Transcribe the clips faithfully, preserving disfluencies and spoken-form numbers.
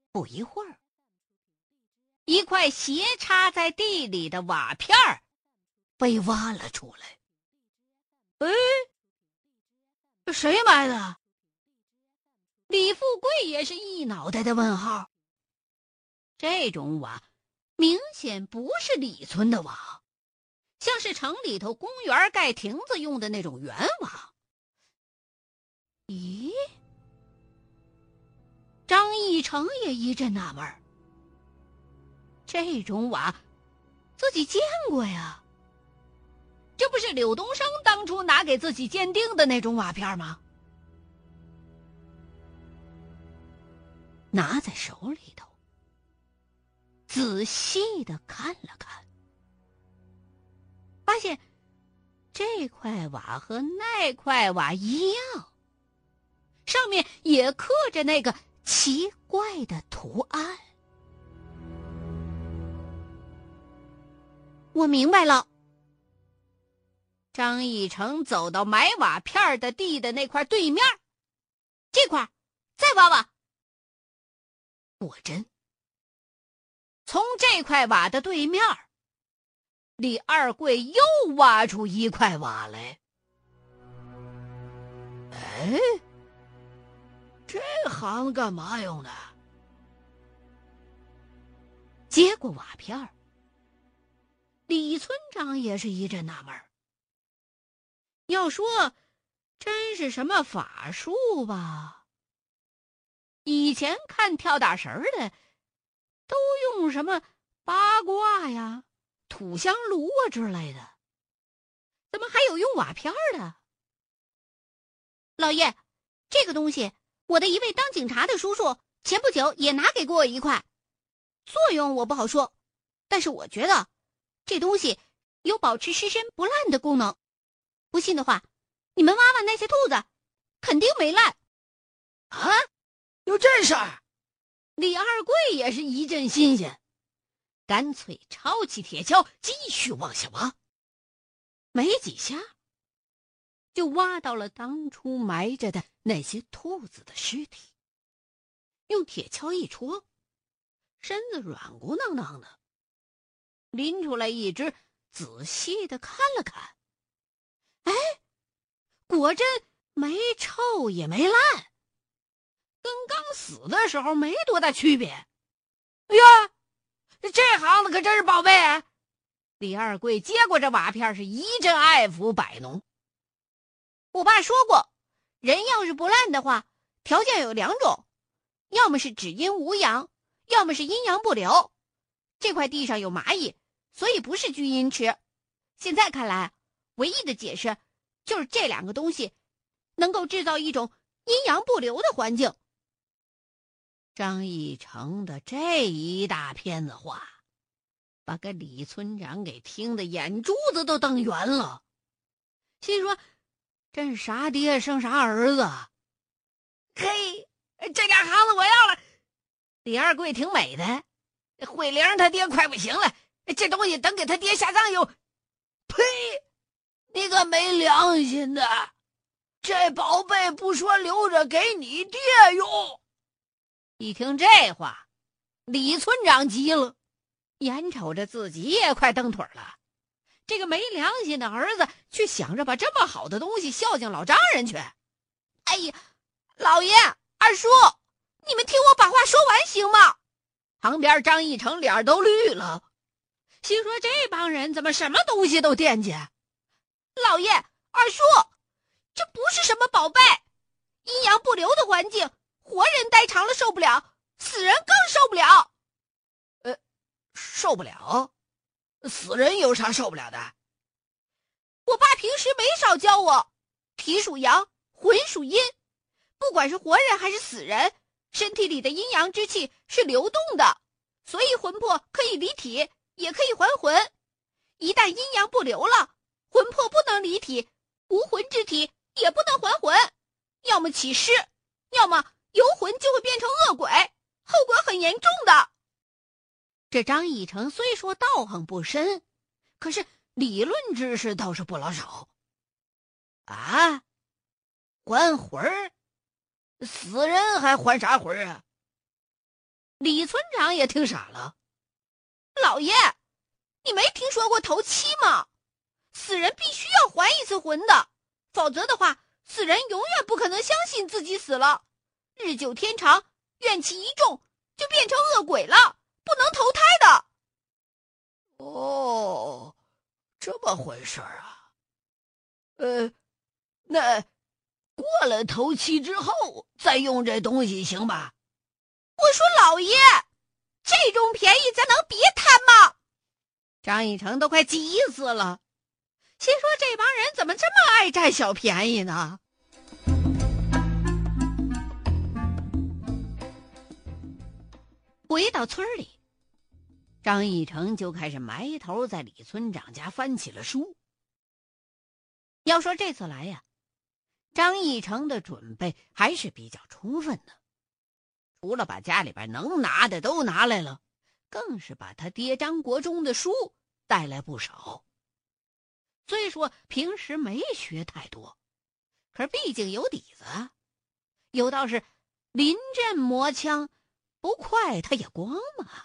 不一会儿，一块斜插在地里的瓦片儿被挖了出来。哎，谁埋的？李富贵也是一脑袋的问号。这种瓦明显不是李村的瓦，像是城里头公园盖亭子用的那种圆瓦。咦，张义成也一阵纳闷，这种瓦自己见过呀，这不是柳东升当初拿给自己鉴定的那种瓦片吗？拿在手里头仔细的看了看，发现这块瓦和那块瓦一样，上面也刻着那个奇怪的图案。我明白了。张义成走到埋瓦片的地的那块对面，这块再挖挖。果真，从这块瓦的对面，李二贵又挖出一块瓦来。哎，这行子干嘛用的？接过瓦片，李村长也是一阵纳闷。要说真是什么法术吧，以前看跳大神的都用什么八卦呀、土香炉啊之类的，怎么还有用瓦片的？老爷，这个东西我的一位当警察的叔叔前不久也拿给过我一块，作用我不好说，但是我觉得这东西有保持尸身不烂的功能。不信的话，你们挖挖那些兔子，肯定没烂。啊？有这事儿？李二贵也是一阵新鲜，干脆抄起铁锹继续往下挖。没几下，就挖到了当初埋着的那些兔子的尸体。用铁锹一戳，身子软鼓囊囊的，拎出来一只，仔细的看了看。哎，果真没臭也没烂，跟刚死的时候没多大区别。哎呀，这行子可真是宝贝啊！李二贵接过这瓦片，是一阵爱抚摆弄。我爸说过，人要是不烂的话，条件有两种，要么是只阴无阳，要么是阴阳不留。这块地上有蚂蚁，所以不是聚阴池。现在看来，唯一的解释就是这两个东西能够制造一种阴阳不留的环境。张义成的这一大片子话，把个李村长给听得眼珠子都瞪圆了，心说真是啥爹生啥儿子。嘿，这俩行子我要了。李二贵挺美的，慧玲他爹快不行了，这东西等给他爹下葬有……呸！你个没良心的，这宝贝不说留着给你爹用。一听这话，李村长急了，眼瞅着自己也快蹬腿了，这个没良心的儿子却想着把这么好的东西孝敬老丈人去。哎呀，老爷二叔，你们听我把话说完行吗？旁边张义成脸都绿了，心说这帮人怎么什么东西都惦记。老爷二叔，这不是什么宝贝，阴阳不留的环境，活人待长了受不了，死人更受不了。呃，受不了？死人有啥受不了的？我爸平时没少教我，体属阳，魂属阴，不管是活人还是死人，身体里的阴阳之气是流动的，所以魂魄可以离体，也可以还魂。一旦阴阳不留了，魂魄不能离体，无魂之体也不能还魂，要么起尸，要么游魂就会变成恶鬼，后果很严重的。这张义成虽说道行不深，可是理论知识倒是不老少。啊，还魂儿？死人还还啥魂啊？ 李村长也听傻了。老爷，你没听说过头七吗？死人必须要还一次魂的，否则的话，死人永远不可能相信自己死了，日久天长，怨气一重，就变成恶鬼了，不能投胎的。 哦，这么回事啊？呃，那过了头七之后再用这东西行吧？ 我说老爷，这种便宜咱能别贪吗？张义成都快急死了，心说这帮人怎么这么爱占小便宜呢？回到村里，张义成就开始埋头在李村长家翻起了书。要说这次来呀，张义成的准备还是比较充分的，除了把家里边能拿的都拿来了，更是把他爹张国忠的书带来不少。虽说平时没学太多，可是毕竟有底子，有道是临阵磨枪，不快他也光嘛。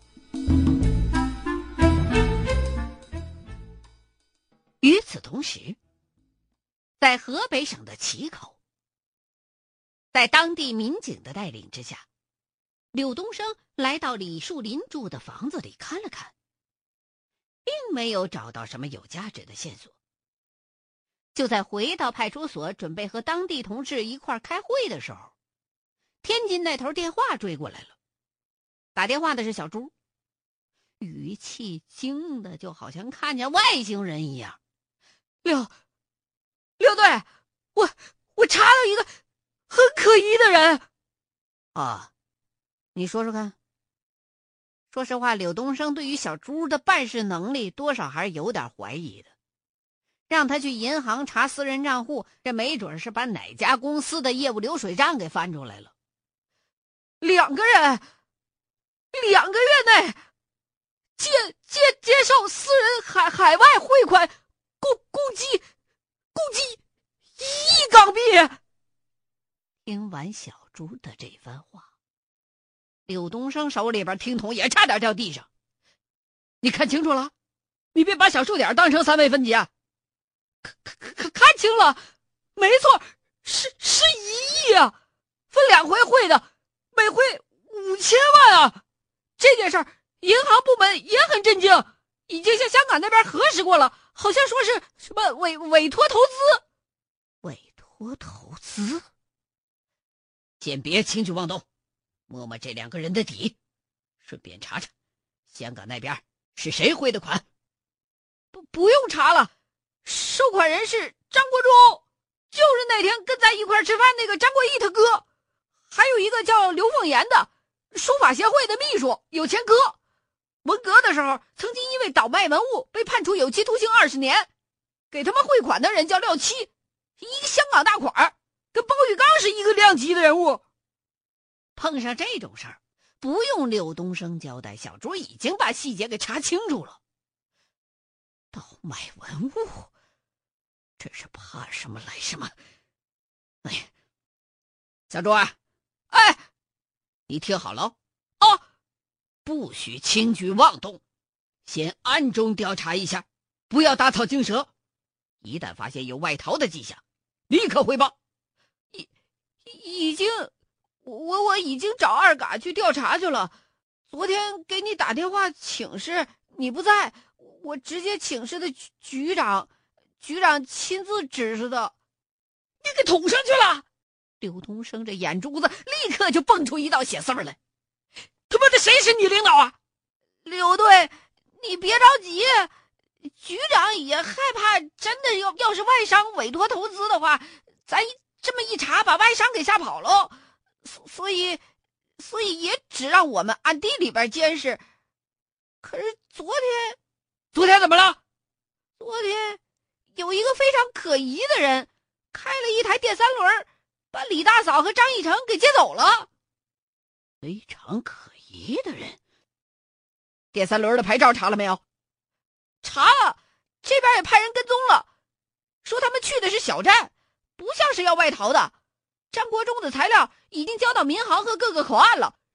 与此同时，在河北省的齐口，在当地民警的带领之下，柳东升来到李树林住的房子里看了看，并没有找到什么有价值的线索。就在回到派出所准备和当地同事一块开会的时候，天津那头电话追过来了。打电话的是小朱，语气惊的就好像看见外星人一样。 刘刘队，我我查到一个很可疑的人。 啊，你说说看。说实话，柳东升对于小朱的办事能力多少还是有点怀疑的。让他去银行查私人账户，这没准是把哪家公司的业务流水账给翻出来了。 两个人，两个月内接接接受私人海海外汇款，共共计共计一亿港币。 听完小朱的这番话，柳东升手里边听筒也差点掉地上。 你看清楚了？你别把小数点当成三位分解。看看看清了，没错，是是一亿啊，分两回汇的，每回五千万啊！这件事儿，银行部门也很震惊，已经向香港那边核实过了，好像说是什么委委托投资。 委托投资？ 先别轻举妄动，摸摸这两个人的底，顺便查查香港那边是谁汇的款。不不用查了。收款人是张国忠，就是那天跟咱一块吃饭那个张国义他哥，还有一个叫刘凤岩的书法协会的秘书，有前科。文革的时候曾经因为倒卖文物被判处有期徒刑二十年。给他们汇款的人叫廖七，一个香港大款，跟包玉刚是一个量级的人物。 碰上这种事儿，不用柳东升交代，小朱已经把细节给查清楚了。倒卖文物，这是怕什么来什么。哎， 小朱啊，哎， 你听好了哦， 不许轻举妄动，先暗中调查一下，不要打草惊蛇。一旦发现有外逃的迹象，立刻汇报。 已已经，我我已经找二嘎去调查去了。昨天给你打电话请示，你不在。我直接请示的局局长，局长亲自指示的。你给捅上去了！ 刘东升这眼珠子立刻就蹦出一道血丝来。 他妈的，谁是你领导啊？柳队，你别着急，局长也害怕，真的要要是外商委托投资的话，咱这么一查，把外商给吓跑了。所以，所以也只让我们暗地里边监视。可是昨天。昨天怎么了？昨天有一个非常可疑的人开了一台电三轮，把李大嫂和张义成给接走了。 非常可疑的人？ 电三轮的牌照查了没有？查了，这边也派人跟踪了，说他们去的是小站，不像是要外逃的。张国忠的材料已经交到民航和各个口岸了，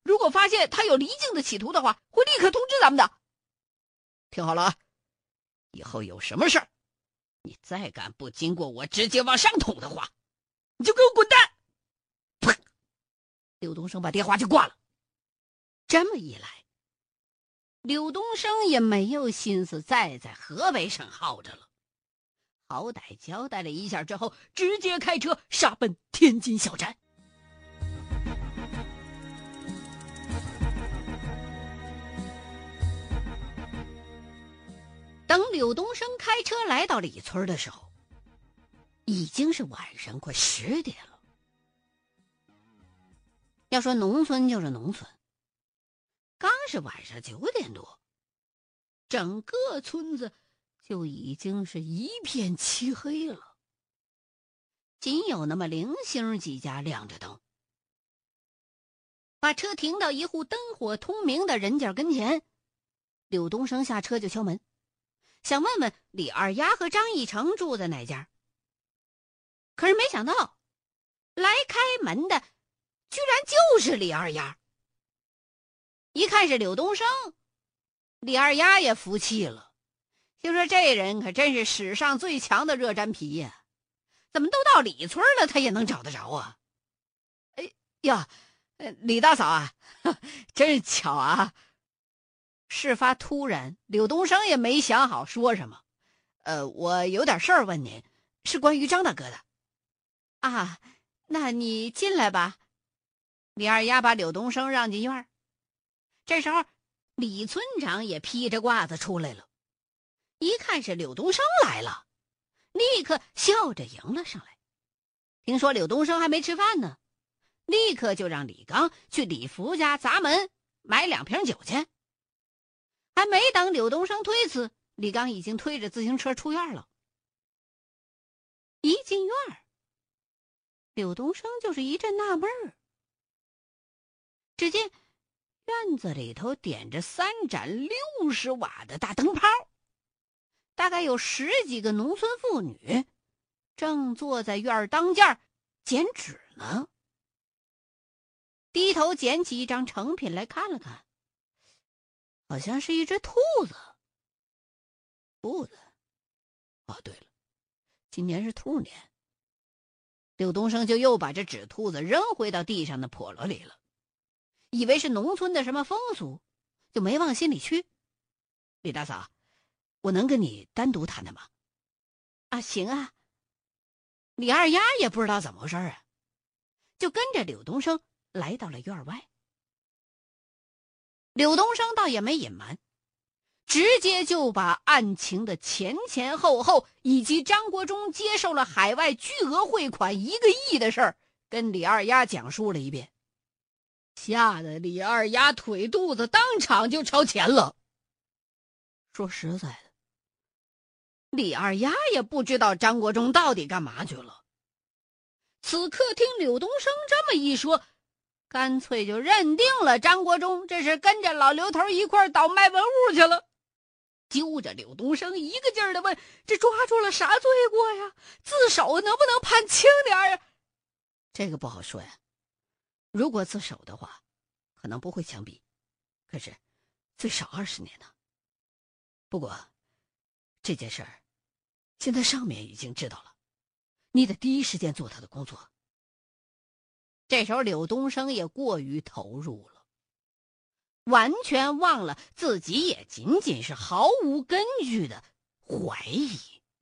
如果发现他有离境的企图的话，会立刻通知咱们的。听好了啊，以后有什么事儿，你再敢不经过我直接往上捅的话，你就给我滚蛋！”砰！柳东升把电话就挂了。 这么一来，柳东升也没有心思再在河北省耗着了，好歹交代了一下之后，直接开车杀奔天津小站。等柳东升开车来到李村的时候，已经是晚上快十点了。要说农村就是农村，刚是晚上九点多，整个村子就已经是一片漆黑了，仅有那么零星几家亮着灯。把车停到一户灯火通明的人家跟前，柳东升下车就敲门，想问问李二丫和张义成住在哪家。可是没想到，来开门的居然就是李二丫。一看是柳东升，李二丫也服气了，就说这人可真是史上最强的热粘皮呀，怎么都到李村了他也能找得着啊。哎呀，李大嫂啊，真是巧啊。事发突然，柳东升也没想好说什么。呃，我有点事儿问您，是关于张大哥的。啊，那你进来吧。李二丫把柳东升让进院儿。这时候，李村长也披着褂子出来了，一看是柳东升来了，立刻笑着迎了上来。听说柳东升还没吃饭呢，立刻就让李刚去李福家砸门买两瓶酒去。还没等柳东升推辞，李刚已经推着自行车出院了。一进院，柳东升就是一阵纳闷儿。只见院子里头点着三盏六十瓦的大灯泡，大概有十几个农村妇女正坐在院当间剪纸呢。低头捡起一张成品来看了看，好像是一只兔子。兔子？哦，对了，今年是兔年。柳东升就又把这纸兔子扔回到地上的笸箩里了，以为是农村的什么风俗，就没往心里去。李大嫂，我能跟你单独谈谈吗？啊，行啊。李二丫也不知道怎么回事啊，就跟着柳东升来到了院外。柳东升倒也没隐瞒，直接就把案情的前前后后，以及张国忠接受了海外巨额汇款一个亿的事儿，跟李二丫讲述了一遍，吓得李二丫腿肚子当场就朝前了。说实在的，李二丫也不知道张国忠到底干嘛去了。此刻听柳东升这么一说，干脆就认定了张国忠这是跟着老刘头一块倒卖文物去了，揪着柳东升一个劲儿的问：“这抓住了啥罪过呀？自首能不能判轻点呀？”这个不好说呀。如果自首的话，可能不会枪毙，可是最少二十年呢。不过这件事儿，现在上面已经知道了，你得第一时间做他的工作。这时候柳东升也过于投入了，完全忘了自己也仅仅是毫无根据的怀疑。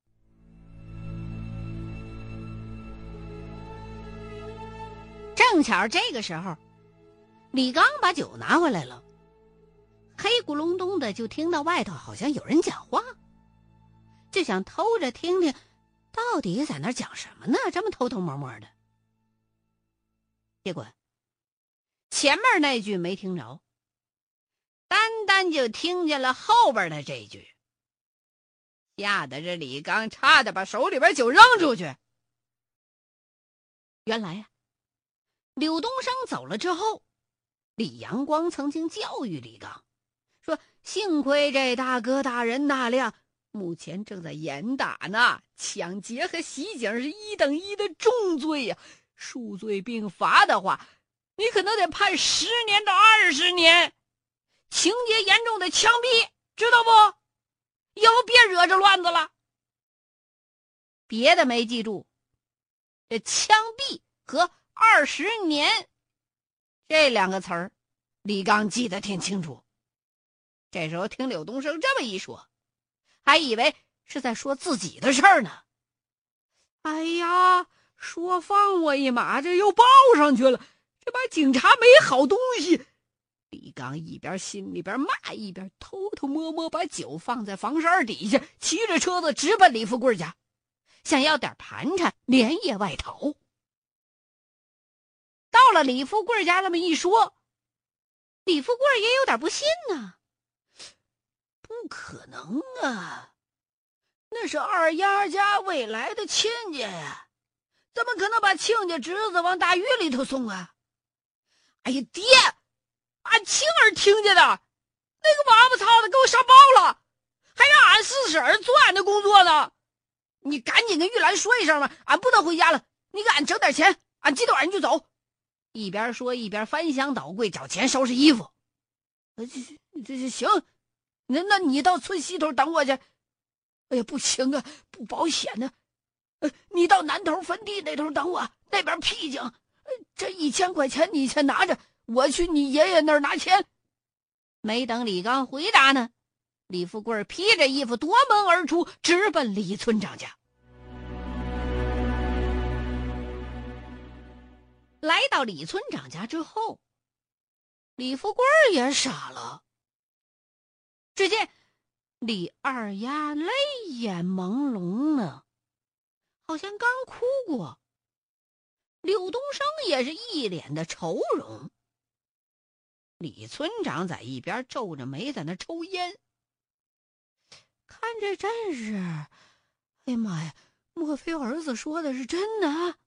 正巧这个时候，李刚把酒拿回来了，黑咕隆咚的就听到外头好像有人讲话，就想偷着听听到底在那讲什么呢，这么偷偷摸摸的。结果前面那句没听着，单单就听见了后边的这句，吓得这李刚差点把手里边酒扔出去。原来呀、啊，柳东升走了之后，李阳光曾经教育李刚说，幸亏这大哥大人大量，目前正在严打呢，抢劫和袭警是一等一的重罪呀、啊，数罪并罚的话， 你可能得判十年到二十年，情节严重的枪毙，知道不？以后别惹这乱子了。别的没记住，这枪毙和二十年这两个词儿，李刚记得挺清楚。这时候听柳东升这么一说，还以为是在说自己的事儿呢。哎呀，说放我一马，这又报上去了，这把警察没好东西。李刚一边心里边骂，一边偷偷摸摸把酒放在房檐底下，骑着车子直奔李富贵家，想要点盘缠，连夜外逃。到了李富贵家，这么一说，李富贵也有点不信呢。不可能啊，那是二丫家未来的亲家呀，怎么可能把亲家侄子往大狱里头送啊？哎呀，爹，俺亲耳听见的，那个王八操的给我上报了，还让俺四婶做俺的工作呢。你赶紧跟玉兰说一声吧，俺不能回家了，你给俺整点钱，俺今天晚上就走。一边说一边翻箱倒柜找钱收拾衣服。这这这行，那那你到村西头等我去。哎呀，不行啊，不保险呢、啊。你到南头坟地那头等我，那边僻静。这一千块钱你先拿着，我去你爷爷那儿拿钱。没等李刚回答呢，李富贵披着衣服夺门而出，直奔李村长家。来到李村长家之后，李富贵也傻了。只见李二丫泪眼朦胧呢，好像刚哭过。柳东升也是一脸的愁容。李村长在一边皱着眉在那抽烟，看这阵势，哎呀妈呀，莫非儿子说的是真的？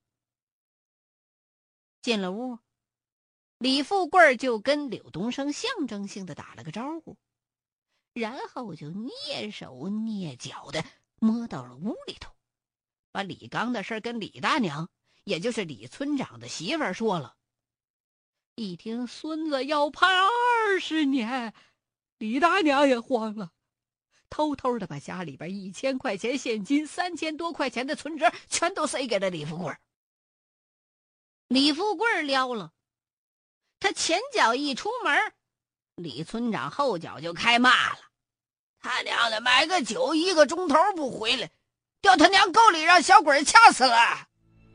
进了屋，李富贵就跟柳东升象征性的打了个招呼，然后就蹑手蹑脚的摸到了屋里头，把李刚的事跟李大娘，也就是李村长的媳妇儿说了。一听孙子要判二十年，李大娘也慌了，偷偷的把家里边一千块钱现金、三千多块钱的存折全都塞给了李富贵。李富贵撩了，他前脚一出门，李村长后脚就开骂了：他娘的，买个酒一个钟头不回来，掉他娘沟里让小鬼掐死了。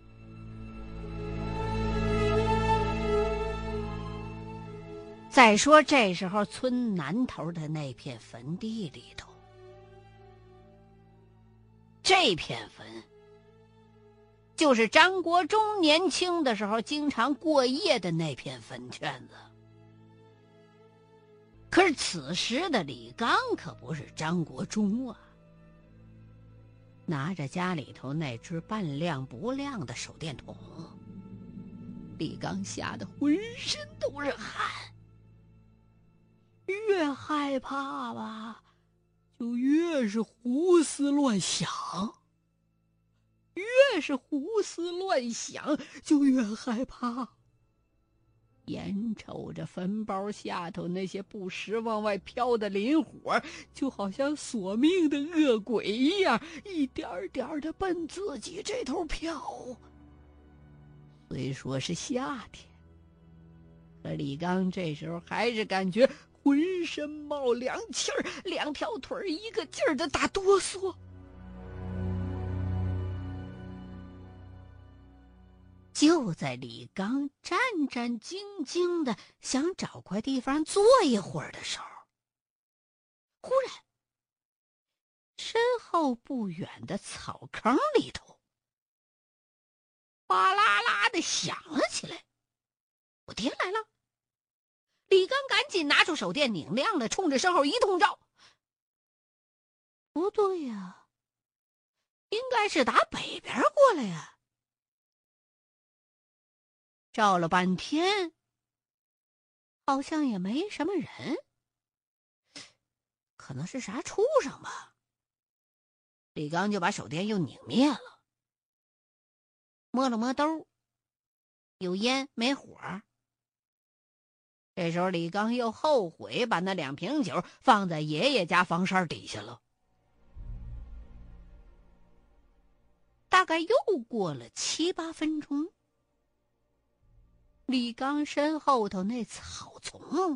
再说这时候村南头的那片坟地里头，这片坟就是张国忠年轻的时候经常过夜的那片坟圈子。可是此时的李刚可不是张国忠啊，拿着家里头那只半亮不亮的手电筒，李刚吓得浑身都是汗。越害怕吧，就越是胡思乱想，越是胡思乱想，就越害怕。眼瞅着坟包下头那些不时往外飘的磷火，就好像索命的恶鬼一样，一点点的奔自己这头飘。虽说是夏天，可李刚这时候还是感觉浑身冒凉气儿，两条腿一个劲儿的打哆嗦。就在李刚战战兢兢的想找块地方坐一会儿的时候，忽然身后不远的草坑里头哗啦啦的响了起来。我爹来了！李刚赶紧拿出手电拧亮了，冲着身后一通照。不对呀，应该是打北边过来呀。照了半天，好像也没什么人，可能是啥畜生吧。李刚就把手电又拧灭了，摸了摸兜，有烟没火， 这时候李刚又后悔把那两瓶酒放在爷爷家房檐底下了。大概又过了七八分钟，李刚身后头那草丛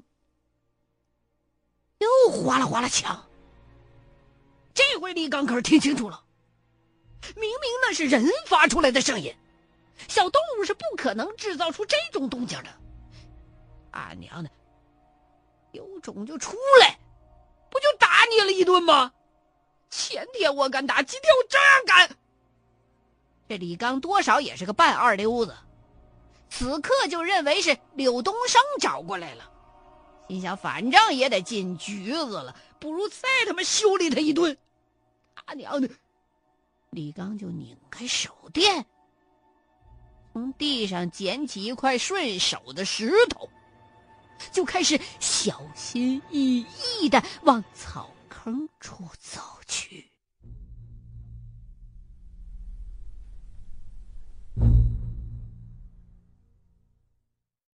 又哗啦哗啦响。这回李刚可是听清楚了，明明那是人发出来的声音，小动物是不可能制造出这种动静的。啊娘的，有种就出来，不就打你了一顿吗？前天我敢打，今天我照样敢。这李刚多少也是个半二流子，此刻就认为是柳东升找过来了，心想反正也得进局子了，不如再他妈修理他一顿。他娘的，李刚就拧开手电，从地上捡起一块顺手的石头，就开始小心翼翼地往草坑处走去。